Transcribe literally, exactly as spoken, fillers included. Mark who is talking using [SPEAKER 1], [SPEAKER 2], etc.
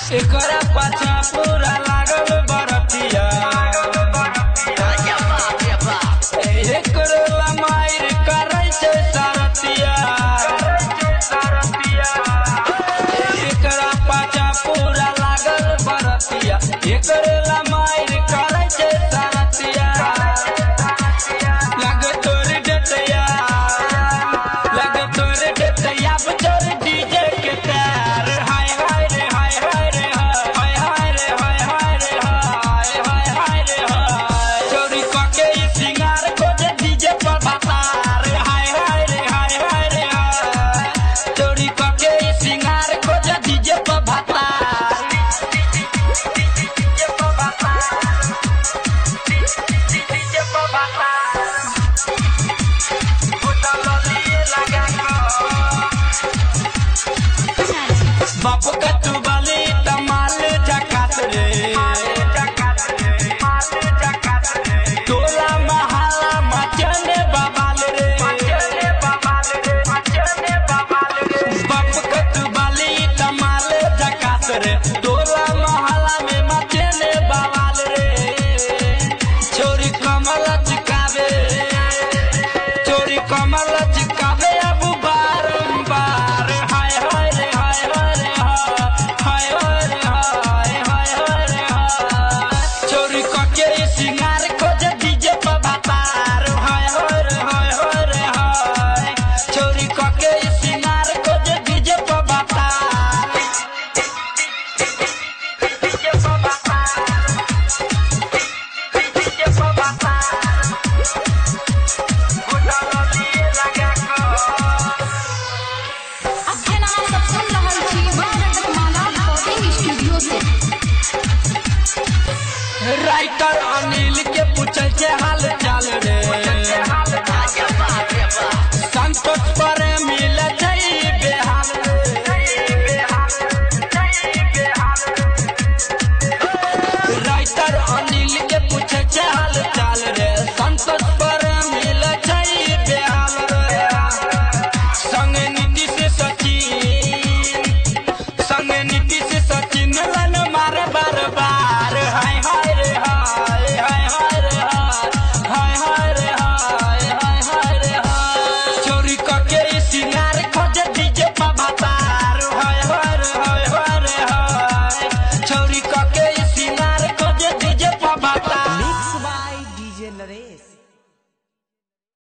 [SPEAKER 1] एकरा पाछा पूरा लागल बरतिया एकरा मायर करे छे सरतिया एकरा पाछा पूरा लागल बरतिया एकरा मायर करे छे सरतिया लग तोर डटया लग तोर डटया बजर डीजे के तार हाय हाय रे हाय हाय रे हाय हाय रे हाय हाय रे हाय हाय हाय रे हाय चोरी कके सिंगार को जे डीजे पर बातार हाय हाय रे हाय हाय रे हाय चोरी कके सिंगार को जे डीजे पर बातार डीजे पर बातार डीजे पर बातार बाप का तू बाली तमाल जकात रे तोला महाला मचने बबाल रे बाप का तू बाली तमाल जकात रे तोला महाला में मचने बबाल रे छोरी कमल चिकावे चोरी कमल चिकावे अब बारंबार हाय हाय रे हाय हाय रे हाय हाय रे हाय हाय हाय रे हाय चोरी कके सिंगार खोज डीजे पर बातार हाय हाय रे हाय हाय रे हाय चोरी कके सिंगार खोज डीजे पर बातार डीजे पर बातार डीजे पर बातार राइटर अनिल के पूछे के हाल चाल रे संतोष पर मिल जाई बेहाल राइटर अनिल के पूछे के हाल चाल रे संतोष पर मिल जाई बेहाल संग नीति से सचिन संग नीति से सचिन लन मारे बार बार हाय हाय रे हाय हाय हाय रे हाय हाय हाय रे हाय हाय हाय रे हाय चोरी कके सिंगार खोज डीजे पर बातार हाय हाय रे हाय हाय रे हाय चोरी कके सिंगार खोज डीजे पर बातार
[SPEAKER 2] मिक्स बाय डीजे नरेश।